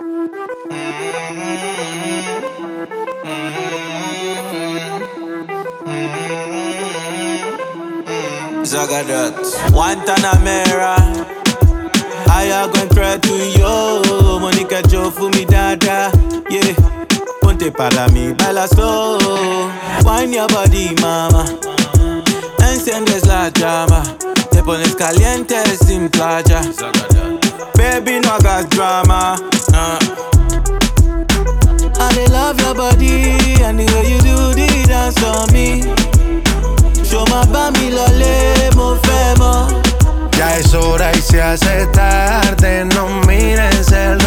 Zagadat. Guantanamera. I am going try to yo. Monica Joe for me dada. Yeah. Ponte para mí, baila slow. Wine your body, mama. Enciendes la llama. Te pones caliente sin playa. Baby, no hagas drama. I dey love your body and the way you do the dance for me. Show my bami lole, mo fẹ́ mọ̀. Ya es hora y se hace tarde, no mires el